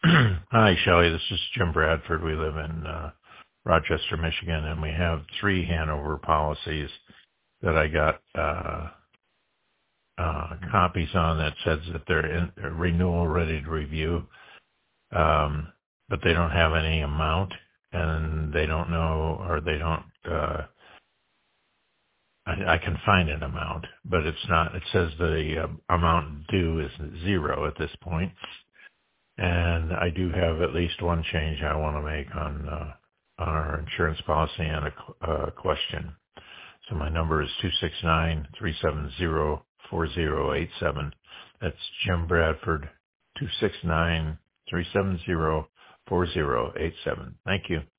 Hi, Shelley. This is Jim Bradford. We live in Rochester, Michigan, and we have 3 Hanover policies that I got copies on that says that they're in renewal ready to review, but they don't have any amount, and they don't know, or they don't. I can find an amount, but it's not. It says the amount due is 0 at this point. And I do have at least one change I want to make on our insurance policy and a question. So my number is 269-370-4087. That's Jim Bradford, 269-370-4087. Thank you.